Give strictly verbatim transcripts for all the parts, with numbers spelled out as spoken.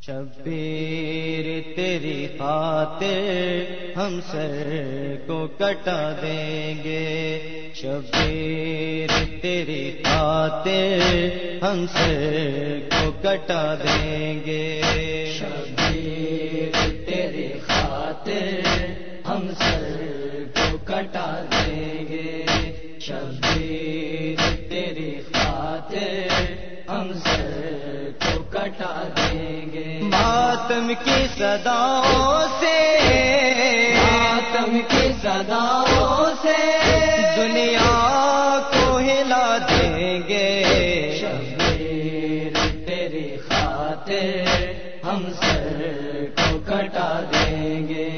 شبیر تیری خاطر ہم سر کو کٹا دیں گے، شبیر تیری خاطر ہم سر کو کٹا دیں گے، شبیر تیری خاطر ہم سر کو کٹا دیں گے، شبیر تیری خاطر ہم سر کو کٹا دیں گے، ماتم کی صداؤں سے ماتم کی صداؤں سے دنیا کو ہلا دیں گے، شبیر تیری خاطر ہم سر کو کٹا دیں گے،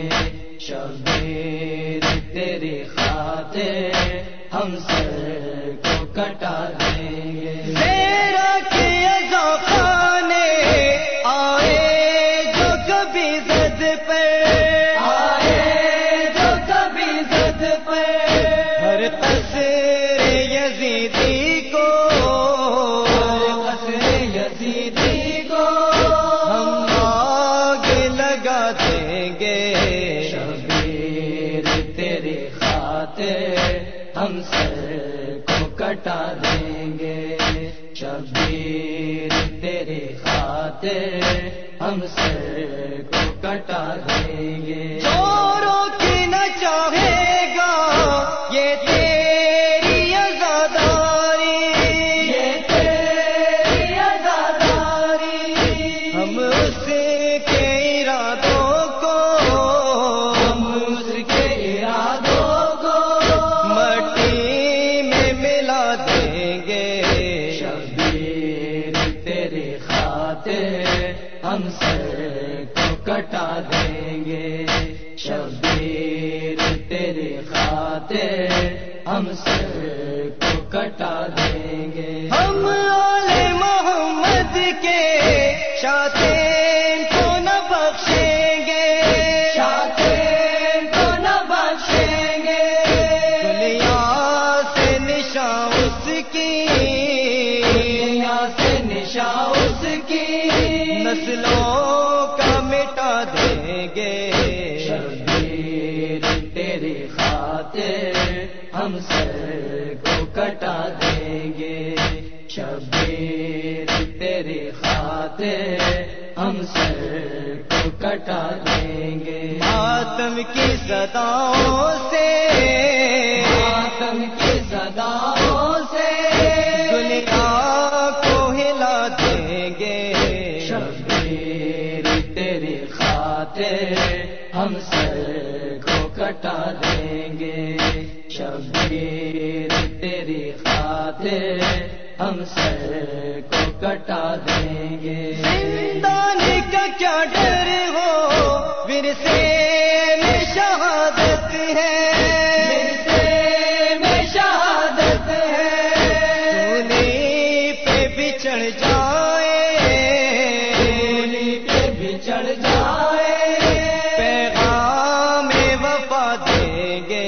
شبیر تیری خاطر ہم سر کو کٹا دیں گے، تیرا کیا ذوقانے آئے جو کبھی زد پر آئے جو کبھی زد پر ہر قصر یزیدی کو ہر قصر یزیدی کو ہم آگ لگا دیں گے، شبیر تیری خاطر ہم سر کو کٹا دیں گے، شبیر تیری خاطر ہم سر کو کٹا دیں گے، چوروں کی نہ چاہے گا یہ تیری عزاداری، یہ تیری عزاداری ہم اس کے ارادوں کو ہم اس کے ارادوں کو مٹی میں ملا دیں گے، شبیر تیری خاطر ہم سر کو کٹا دیں گے، شبیر تیری خاطر ہم سر کو کٹا دیں گے، ہم آل محمد کے شاطین کو نہ بخشیں گے، شاطین کو نہ بخشیں گے، دنیا سے نشان اس کی دنیا سے نشان اس کی نسلوں کا مٹا دیں گے، شبیر تیری خاطر ہم سر کو کٹا دیں گے، شبیر تیری خاطر ہم سر کو کٹا دیں گے، ماتم کی صداؤں سے ماتم کی صداؤں سے دنیا کو ہلا دیں گے، شبیر تیری خاطر ہم سر کو کٹا دیں گے، شبیر تیری خاطر ہم سر کو کٹا دیں گے، زندان کا کیا ڈر ہو ورثے میں شہادت ہے، ورثے میں شہادت ہے، سولی پہ بچھڑ جائے سولی پہ بچھڑ جائے، پیغام وفا دیں گے،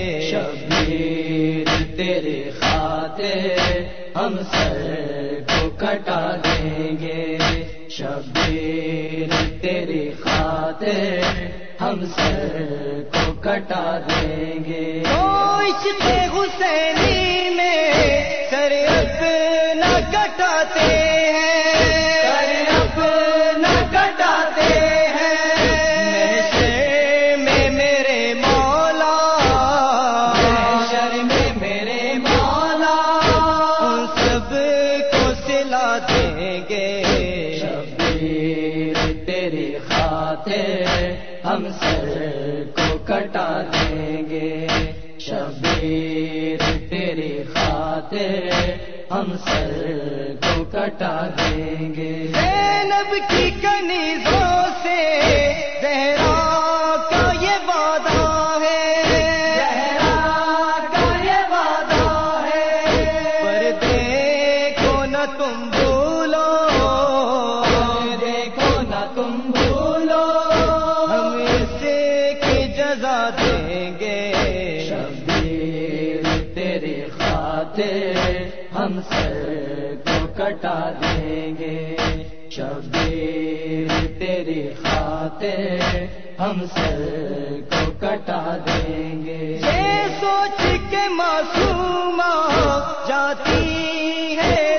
شبیر تیری خاطر ہم سر کو کٹا دیں گے، شبیر تیری خاطر ہم سر کو کٹا دیں گے، عشق حسینی میں سر اپنا کٹاتے ہیں، سر اپنا کٹاتے ہیں، محشر میں میرے مولا محشر میں میرے مولا ان سب کو سلا دیں گے، شبیر تیری خاطر ہم سر کو کٹا دیں گے، شبیر تیری خاطر ہم سر کو کٹا دیں گے، زینب کی کنیزوں سے زہرا کا یہ وعدہ ہے، زہرا کا یہ وعدہ ہے، پردے کو نہ تم بھولو، دیکھو نہ تم بھولو، ہم اس کی جزا دیں گے، شبیر تیری خاطر ہم سر کو کٹا دیں گے، شبیر تیری خاطر ہم سر کو کٹا دیں گے. یہ سوچ کے معصومہ جاتی ہے